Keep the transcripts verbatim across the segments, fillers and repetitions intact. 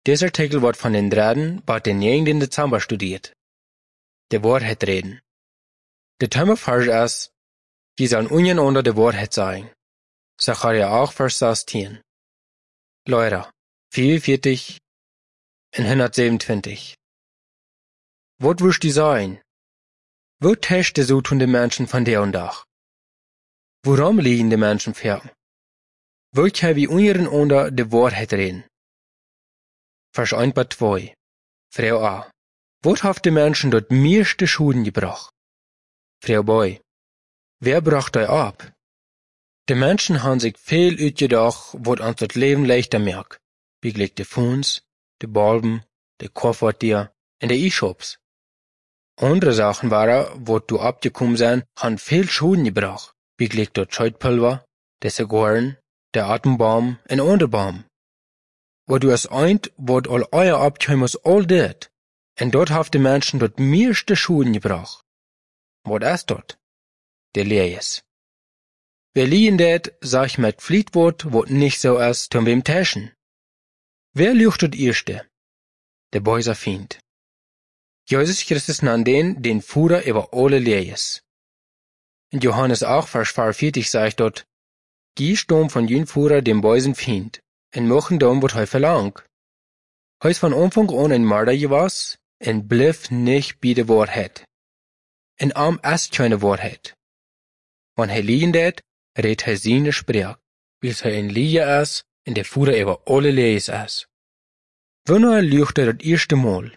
Dieser Artikel wordt van den draden bij de negentiende Dezember studiert. De Waarheid reden. De Themavers is, je zal unien onder de Waarheid zijn. Zacharia acht vers zestien. Leute, vierundvierzig en honderdzevenentwintig. Wat wirst du sein? Wat täuscht de zo toen de mensen van de dag? Waarom liegen de mensen ver? Wat hij wie unien onder de Waarheid reden? Vers eins bis zwei. Frau A. Wat heeft de mensen dort meeste Schuden gebracht? Frau B. Wer bracht euch ab? De mensen haben sich veel uitgedacht, wat ons het leven leichter maakt. Wie gelijk de Fonds, de Balben, de Koffertier en de E-Shops. Andere Sachen waren, wat du abgekommen zijn, haben veel Schuden gebracht. Wie gelijk de Scheutpulver, de Zigarren, de Atembaum en andere Baum. Wat du es eint, wat al euer abkommen all dit. En dort heeft de mensen dort meeste Schuden gebracht. Wat is dort? De Lees. Wir liegen det, sag ich mit Fliedwort, wat nicht so is, tun wem täschen. Wer lügt dort erste? Der böser Feind. Jesus Christus nannt den, den Führer über alle Lees. In Johannes acht, Vers vierundvierzig sagt dort, Gie stom von jün Führer dem bösen Feind, en mochen dom wat heu verlang. Heus von Anfang an ein Mörder gewas, en bliff nicht bei der Wahrheit. En am ist keine Wahrheit. Wann he liegen det, red hij seine Sprech, wils hij een Lier is en der Führer über alle Lees is. Wanneer lügt er dat eerste Mal?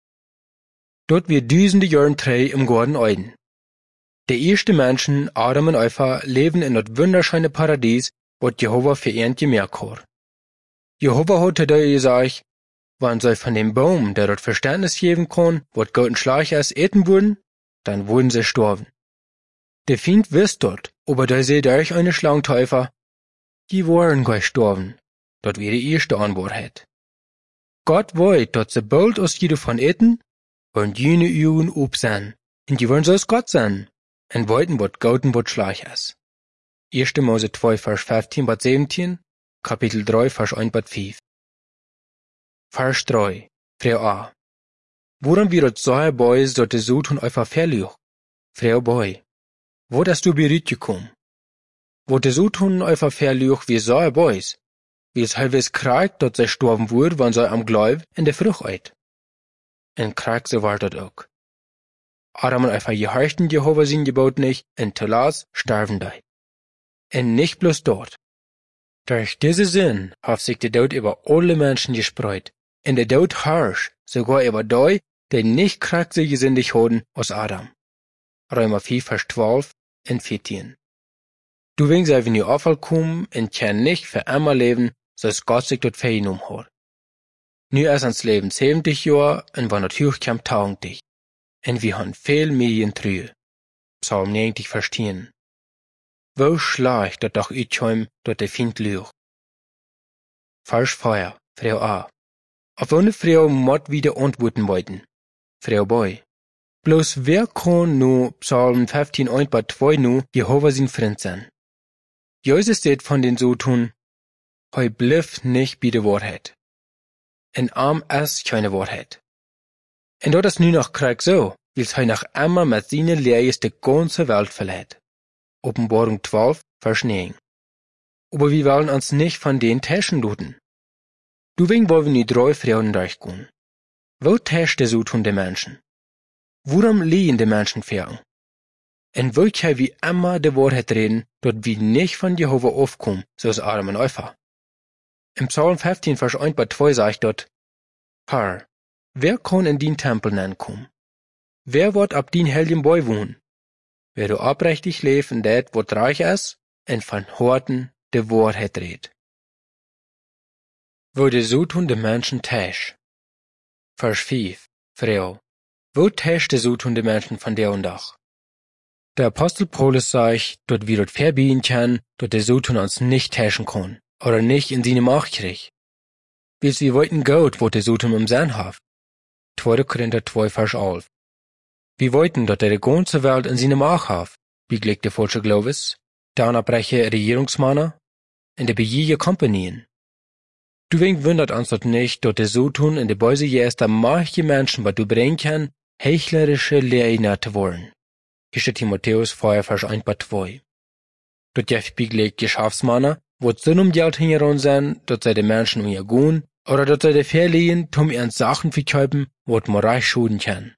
Dort wir duizenden Jahren trei im Garten Eden. De eerste Menschen, Adam und Eva, leben in dat wunderschöne Paradies, wat Jehova für ihnen gemerkt hat. Jehova hat da gesagt, wann sie von dem Baum, der dort Verständnis geben kann, wat Gott und Schleich ist, eten würden, dann würden sie sterben. Der Feind wisst dort, aber da seht euch eine Schlangentäufer, die waren gleich sterben. Dort wäre die erste Antwort. Gott wollt, dass sie bald aus jeder von eten, und jene Jungen ob sein, und die wollen so als Gott sein, und wollten, wat Gott und wat Schleich ist. erster Mose zwei, Vers fünfzehn bis siebzehn, Kapitel drei, Vers eins bis fünf. Vers drei, Frau A. Woran wir dort so boys, dort de so tun einfach verlüch? Frau B. Wo hast du berührt gekommen? Wo de so tun einfach verlüch wie so boys? Wie es halbwegs kriegt, dort sei sterben wurde, wann sei am Gläub in der Frucht eit. En kriegt so war dort auch. Adam und einfach gehorchten Jehova sein Gebot nicht, en Telas sterben dei. En nicht bloß dort. Durch diese Sinn hat sich der Tod über alle Menschen gespreut, en der Tod herrscht sogar über die, die nicht krankse gesündigt haben aus Adam. Römer vier, Vers zwölf und vierzehn. Du wegen sei, wenn ihr Aufall kommen und kann nicht für immer leben, so es Gott sich dort vergenommen hat. Nu ist ans Leben siebzig Jahre und wann natürlich kommt tausend. Und wir haben viel Medien trühe. Psalm neunzig, Vers zehn. Wo schlecht dat doch uitkomt dort der Feind lügt. Vers vier, Frau A. Auf eine Frau mod wieder antworten wollten. Frau B. Bloß wer kann nu Psalm fünfzehn, eins bis zwei nu Jehova sein Freund sein? Jesus steht von den so tun, heu bliff nicht bei der Wahrheit. En arm ist keine Wahrheit. En dort ist nu noch Krieg so, wils heu nach immer mit seinen Lehren die ganze Welt verlädt. Offenbarung zwölf, Vers neun. Aber wir wollen uns nicht von den Täschen luten. Du wegen wollen wir drei Frauen durchgehen. Wo täscht der so tun der Menschen? Worum liegen die Menschen fern? Und wo kann wie immer die Wahrheit reden, dort wir nicht von Jehova aufkommen, so ist Adam und Eva. Im Psalm fünfzehn, Vers eins bis zwei sagt dort, Herr, wer kann in den Tempel kommen? Wer wird ab den heiligen Bäu wohnen? Wer du abrechtig lebt in det, wat reich ist, en von Horten de Wahrheit redt. Wo de so tun de Menschen täsch. Vers fünf, Frau. Wo täsch de so tun de Menschen von der und Dach? Der Apostel Paulus sagt, dort wir dort verbieten kann, dort de so tun uns nicht täschen kann, oder nicht in seine Macht krieg. Weil sie wollten Gott, wo de so tun im Sinn haft. zweiter Korinther zwei, Vers elf. Wir wollten, dass er die ganze Welt in seine Macht hat, wie gleicht der falsche Glaubens, dann abbreche Regierungsmänner, in der Bejiege Kompanien. Du wink wundert uns dort nicht, dort de so tun in de Beuse jester manche Menschen, wat du bringen kann, hechlerische Lehrer zu wollen. Hier Timotheus vier, Vers eins bis zwei. Dort jef biglegt Geschäftsmänner, wot so um Geld hingeron sein, dort sei de Menschen um ihr Gun, oder dort sei de verliehen, tum ihren Sachen verkäupen, wot man reich schuden kann.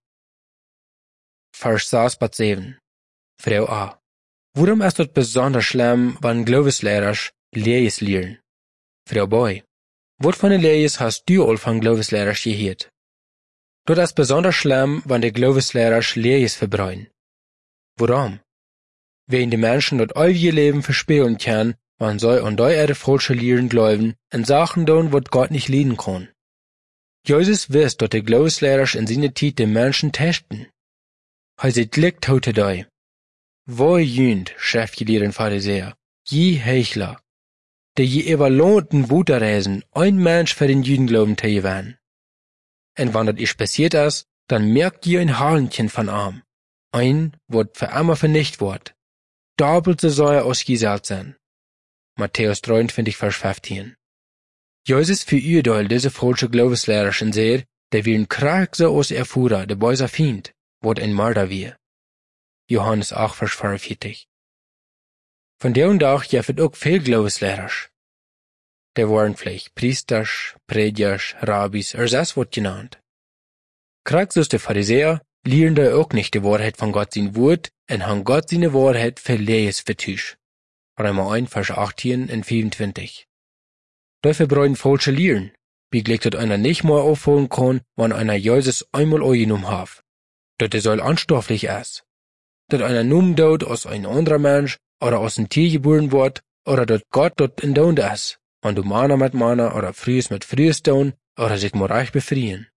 Vers sechs bis sieben. Frau A. Warum ist dort besonders schlimm, wenn Glaubenslehrers Lehres lehren? Frau B. Wat von den Lehres hast du all von Glaubenslehrers gehört? Dort ist besonders schlimm, wenn die Glaubenslehrers Lehres verbreuen. Warum? Wegen die Menschen dort all ihr Leben verspielen können, wenn sie an die ihre falsche Lehren glauben und Sachen tun, wat Gott nicht leiden kann. Jesus wisst, dass die Glaubenslehrers in seiner Zeit die Menschen testen. Hij zit lik tot dei. Wo jünd, schriftgelehrten Pharisäer, je Heuchler, der je überlohnten Wuterreisen, ein Mensch für den Jüdenglauben te gewinnen. Und wenn das ist passiert ist, dann merkt ihr ein Harnchen von arm. Ein, wat für immer vernichtet wird. Doppelt so soll er ausgesagt sein. Matthäus dreiundzwanzig, Vers fünfzehn. Jesus verurteilt diese falsche Glaubenslehrer schon sehr, der willen Krieg so aus erfuhren, der böse Feind, wat ein Mörder wir. Johannes acht, Vers vierundvierzig. Von der und auch jeffet auch viel Glaubenslehrer. Der waren vielleicht Priesters, Prediger, Rabbis, oder das wird genannt. Krieg so der Pharisäer, lehren da auch nicht die Wahrheit von Gott sein Wort, und haben Gott seine Wahrheit für Lees vertüsch. Römer eins, Vers achtzehn und vierundzwanzig. Dafür brauchen falsche Lehren, wie gleich dort einer nicht mehr aufholen kann, wenn einer Jesus einmal angenommen hat. Dort er soll anstofflich ist. Dort einer nun dort aus ein anderer Mensch oder aus einem Tier geboren wird, oder dort Gott dort in Down ist, wenn du Mana mit Mana oder Frühes mit Frühes tun, oder sich moralisch befrieren.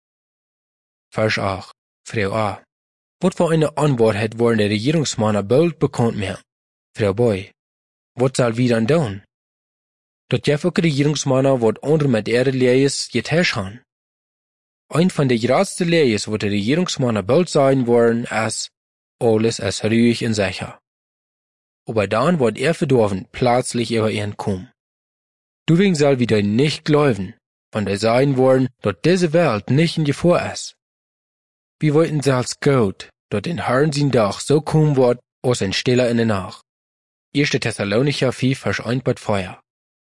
Vers acht. Frau A. Wat für eine Anwahrheit wollen die Regierungsmänner bald bekannt mehr? Frau B. Wat soll wir dann tun? Dort jeff auch Regierungsmänner, wat andere mit ihre Lehres getäuscht haben. Ein von der größten Lehres, wat die Regierungsmänner bald sein wollen, ist, alles ist ruhig und sicher. Aber dann wird er verdorben, plötzlich über ihren kommen. Du wegen soll wieder nicht glauben, wenn die sagen wollen, dass diese Welt nicht in Gefahr ist. Wir wollten selbst Gott, dass den Herrn sein Tag so kommen wird, aus ein Stiller in der Nacht. erster Thessalonicher vier, Vers eins bis vier.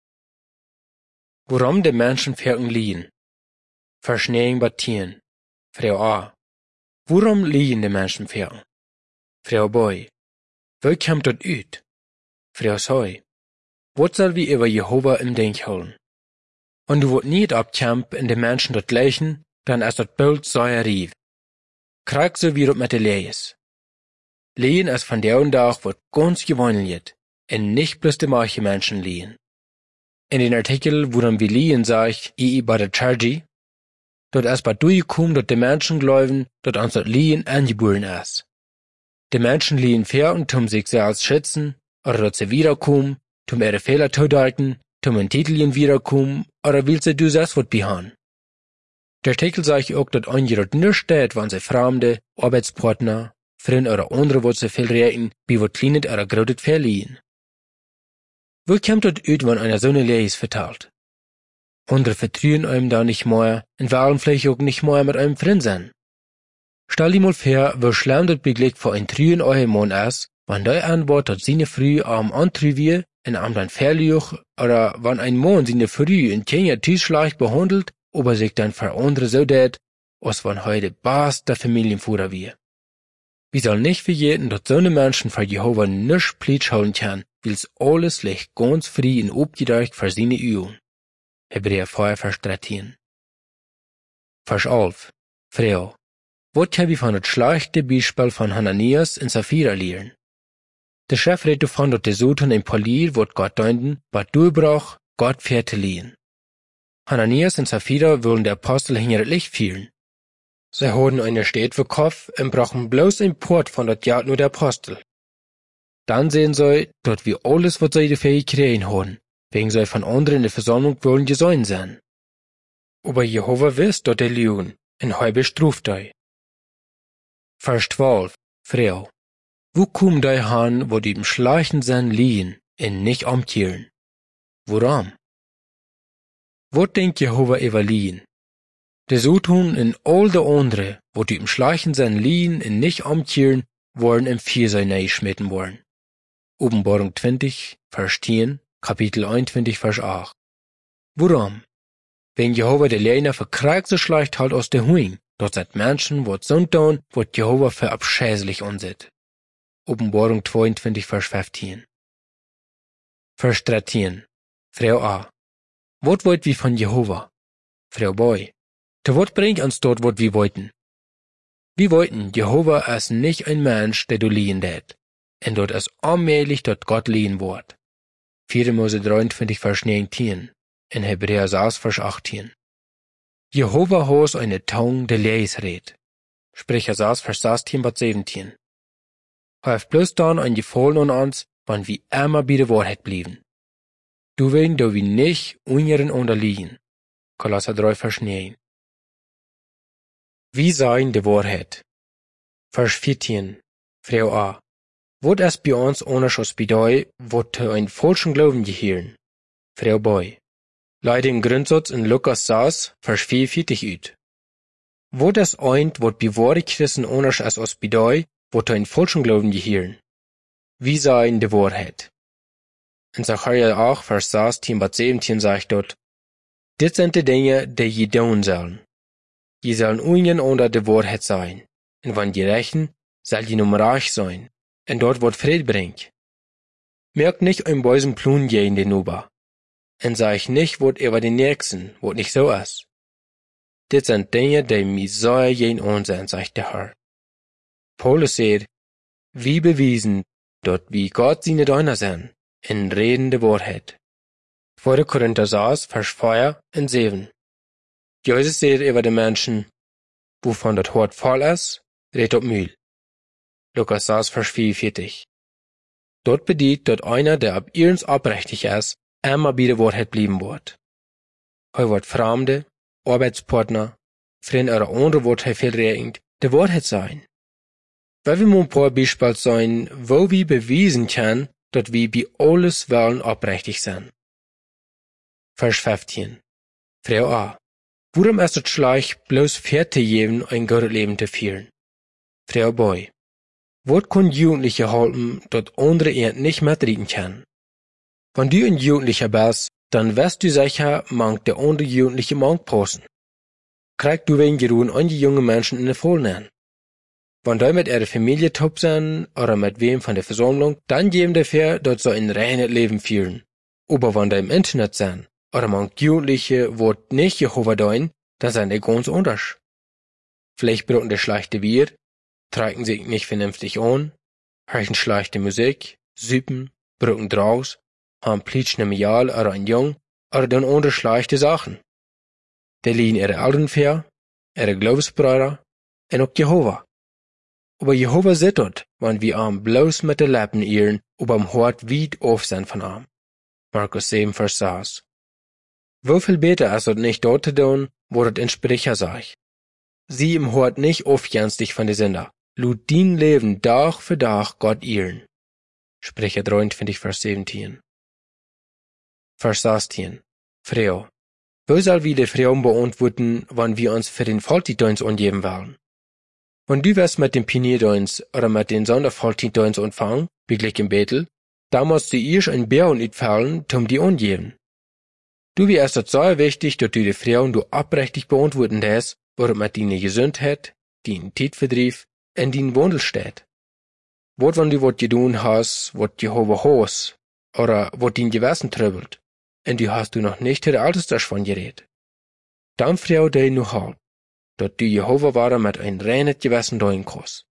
Warum die Menschen Ferken liegen? Verschneien Battieren. Frau A. Warum liegen die Menschen Ferken? Frau B. Wo kommt das ut? Frau C. Wat soll wir über Jehova im Denk holen? Und du wollt nicht abkämp in den Menschen dort gleichen, dann ist das Bild sehr rief. Krieg so wie das mit der Lehres. Lehen ist von der und Tag wird ganz gewöhnlich, und nicht bloß die manche Menschen lehen. In den Artikel, wo dann wie Lehen sagt, ich bei der Chargy, dort ist bei durchgekommen, dass die Menschen glauben, dass uns das Lehen angeboren ist. Die Menschen lehen fair und tum sich selbst schützen, oder dass sie wiederkommen, tum ihre Fehler töten, tum in Titeln wiederkommen, oder will sie du selbst was behauen. Der Artikel sagt auch, dass einige nur steht, wenn sie Fremde, Arbeitspartner, Freunde oder andere, was sie viel reden, wie was kleines oder großes verliehen. Wo kommt das ut, wenn einer so eine Lehre verteilt? Andere vertrauen einem da nicht mehr und wollen vielleicht auch nicht mehr mit einem Freund sein. Stell dir mal vor, wie schlimm das beglegt für ein trühen Ehemann ist, wenn der Antwort, dass seine Früh am Antrieb wird, und am dann verliert, oder wenn ein Mann seine Früh in Kenia tief schlecht behandelt, aber sich dann für andere so tät, als wenn heute Bass der Familienführer wird. Wir sollen nicht vergessen, dass so eine Menschen für Jehova nicht Plätsch holen kann, weil's alles liegt ganz frei und abgedeckt für seine Übung. Hebräer vier, Vers dreizehn. Vers elf. Frau. Was habe ich von das schlechte Beispiel von Hananias und Sapphira lernen? Der Chef redet davon, dass die Soten im Polier, wird Gott deunden, was durchbrach, Gott fährte lehen. Hananias und Sapphira wollen der Apostel hinter das Licht führen. Sie haben eine Stadt verkauft und brachen bloß ein Port von das Geld nur der Apostel. Dann sehen sie, dass wir alles, was sie dafür gekriegt haben, wegen sie von anderen in der Versammlung wollen gesäuen sein. Aber Jehova wisst, dass die lügen, und heu bestruft die. Vers zwölf. Frau. Wo kommen die han, wo die im Schleichen sein liegen, und nicht umkehren? Warum? Wat denkt Jehova über Lien? De so tun in all de andere, wo die im Schleichen sein Lien in nicht amtieren, wollen im Viersei schmitten wollen. Openbarung twintig, Vers tien, Kapitel einundzwanzig, Vers acht. Warum? Wenn Jehova de Leiner verkriegt so schleicht halt aus der Huing, dort seid Menschen, wat so tun, wat Jehova für abschäßlich ansieht. Openbarung zweiundzwanzig, Vers fünfzehn. Vers dreizehn. Frau A. Wat wollt wie von Jehova? Frau B. Te wat bringt uns dort, wat wir wollten? Wir wollten, Jehova ist nicht ein Mensch, der du liehen det. Und dort ist allmählich dort Gott liehen wort. vier. Mose dreiundzwanzig, Vers neunzehn. In Hebräer sechs, Vers achtzehn. Jehova hos eine Tongue, der Leis red. Sprecher sechs, Vers sechzehn bis siebzehn. Haf bloß dann ein Gefallen an uns, wann wir immer bei der Wahrheit blieben. Du wen, do wir nicht unseren unterliegen. Kolosser drei, Vers neun. Wie sein die Wahrheit? Vers vierzehn. Frau A. Wat ist bei uns anders als bei dei, wat te ein falschen Glauben gehören? Frau B. Leide im Grundsatz in Lukas sechs, Vers vierundvierzig ut. Wat ist ein, wat bei wahre Christen anders ist als bei dei, wat te ein falschen Glauben gehören? Wie sein die Wahrheit? In Sacharja acht, Vers sechzehn bis siebzehn sagt dort, dit sind die Dinge, die je tun sollen. Je sollen unien unter der Wahrheit sein, und wann je rächen, soll je nun reich sein, und dort wird Fried bringt. Merkt nicht ein bösen Plun je in den Nuba, und sag nicht, wot über den Nächsten, wot nicht so ist. Dit sind Dinge, die mi sehr jen unsehen, sagt der Herr. Paulus sagt, wie bewiesen, dort wie Gott seine Deuner sind, in Reden der Wahrheit. zweiter. Korinther sechs, Vers vier und sieben. Jesus sagt über die Menschen, wovon das Wort voll ist, red ob Mühl. Lukas sechs, Vers vierundvierzig. Dort bedient dort einer, der ab ihrens abrechtig ist, immer bei der Wahrheit blieben wird. Heu wird Fremde, Arbeitspartner, Freunde oder andere wird heu vielregend, der Wahrheit sein. Weil wir ein paar Beispiele sein, wo wir bewiesen können, dass wir bei alles wollen abrechtig sind. Vers fünfzehn. Frau A. Warum ist es schlecht, bloß Vierte geben, ein gutes Leben zu führen? Frau B. Wat kann Jugendliche halten, dort andere ihnen nicht mitreden können? Wenn du ein Jugendlicher bist, dann wirst du sicher, manch der andere Jugendliche manch passen. Kriegst du wegen Geruhen an die jungen Menschen in der Vollnehmen. Wenn die mit ihrer Familie top sind, oder mit wem von der Versammlung, dann geben dafür, dort so ein reines Leben führen. Aber wenn die im Internet sind, oder manch Jugendliche, wo nicht Jehova dein, dann sind die ganz anders. Vielleicht brauchen die schlechte Bier, tragen sich nicht vernünftig an, hören schlechte Musik, süppen, brücken draus, haben plitschne Mial oder ein Jung, oder dann andere schlechte Sachen. Die liegen ihre Eltern für, ihre Glaubensbrüder, und auch Jehova. Aber Jehova sieht dort, wenn wir am bloß mit den Lippen irren, aber am Hort weit auf sind von ihm. Markus sieben, Vers sechs. Wo viel besser ist es nicht dort zu tun, wo das in Sprecher sagt. Sie im Hort nicht aufjenstig von der Sünder, lud din Leben Tag für Tag Gott irren. Sprecher dreiundzwanzig, Vers siebzehn. Vers sechzehn. Frau. Wo soll wir die Frauen beantworten, wenn wir uns für den Vollzeitdienst angeben wollen? Wenn du wirst mit dem Pionierdienst oder mit dem Sondervollzeitdienst anfangen, wie gleich im Bethel, da musst du erst ein Bären entfallen, um die angeben. Du wirst es sehr wichtig, dass du die Frauen du abrechtig beantworten lässt, worum mit deine Gesundheit, dein Zeitvertrieb und dein Wandel steht. Wat wenn du wat gedun hast, wat Jehova has, oder wat dein Gewissen trübelt, und du hast du noch nicht der Alters von geredet. Dann frau dich nur halb, dat du Jehova ware mit ein reines Gewissen dein kannst.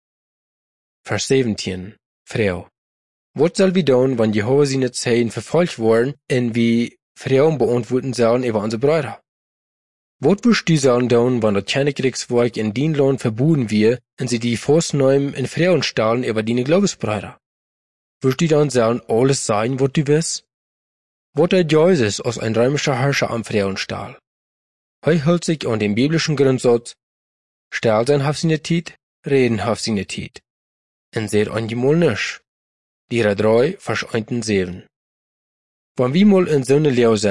Vers siebzehn. Frau. Wat soll wir tun, wenn Jehova seine Zeichen verfolgt worden, und wie Frauen beantworten sollen über unsere Brüder? Wat wirst du sollen tun, wenn das Königreichswerk in dein Land verboten wird, und sie die Vornehmen in Frauen stahlen über deine Glaubensbrüder? Wirst du dann sollen alles sein, was du bist? Wat hat Jesus aus ein römischer Herrscher am Frauenstahl? Heu hält sich an dem biblischen Grundsatz, Stahl sein auf seine Tiet, reden auf seine Tiet. Und seht angemal nisch. Lehrer drei, Vers eins und sieben. Wenn wir mal in so eine Lehre sind,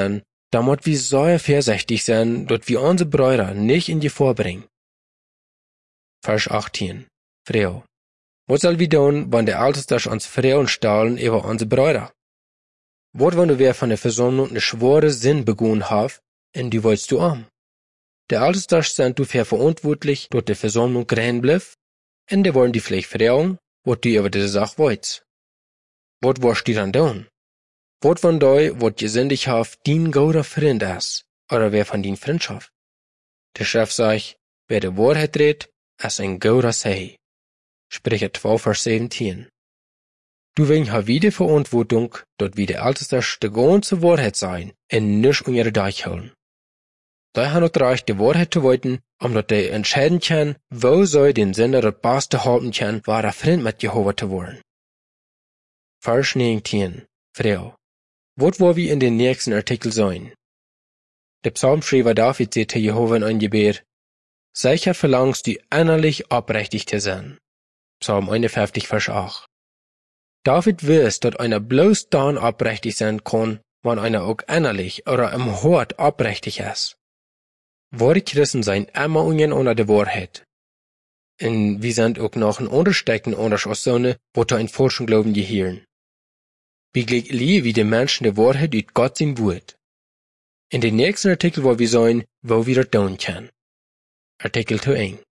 Da moet wir sehr vorsichtig sein, dat wir unsere Brüder nicht in Gefahr bringen. Vers achttien. Frau. Was soll wir tun, wenn der Älteste uns Frauen stahlen über unsere Brüder? Wat wenn du wer von der Versammlung eine schwere Sinn begonnen hat, und du wolltest du arm? Der Älteste sind du für verantwortlich, dort der Versammlung rein blieb, und die wollen die vielleicht fragen, wat du über diese Sache wolltest. Wat wirst du dann tun? Wat wenn du, wat gesündigt haft, dein guter Freund ist, oder wer von dein Freundschaft? Der Chef sagt, wer die Wahrheit redet, ist ein guter Sei. Sprecher zwei, Vers siebzehn. Du wegen ha wieder Verantwortung, dort wie der Älteste die ganze Wahrheit sein, und nicht um ihre Deich holen. Da haben noch recht, die Wahrheit zu wollten, um dort die entscheiden kann, wo soll den Sender das Beste halten kann, war der Freund mit Jehova zu wollen. Vers neunzehn. Frau. Wat wo wir in den nächsten Artikel sein? Der Psalmschreiber David sagt zu Jehova in ein Gebet, sicher verlangst du innerlich aufrichtig zu sein. Psalm einundfünfzig, Vers acht. David weiß, dass einer bloß dann aufrichtig sein kann, wenn einer auch innerlich oder im Hort aufrichtig ist. Wahre Christen sein immer ungen unter der Wahrheit. Und wir sind auch noch ein Unterstecken anders als Sonne, wo da in falschen Glauben gehören. Wie gleich wie die Menschen der Wahrheit ut Gott sein Wort. In den nächsten Artikel, wo wir sein, wo wir das tun können. Artikel zwei.